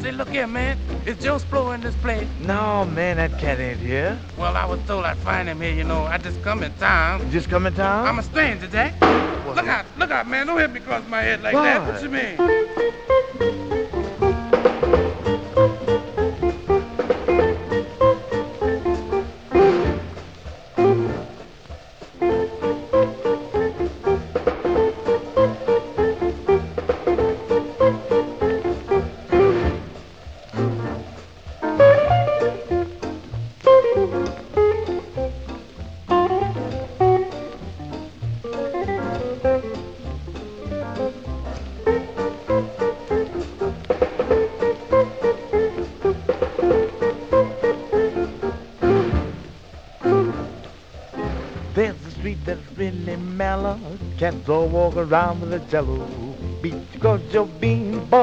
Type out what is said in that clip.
Say, look here, man. Is Joe Splo in this place? No, man, that cat ain't here. Well, I was told I'd find him here, you know. I just come in town. You just come in town? I'm a stranger, Jack. What? Look out, man. Don't hit me across my head like that. What you mean? There's a street that's really mellow. Cats all walk around with a jello beat. 'Cause your bean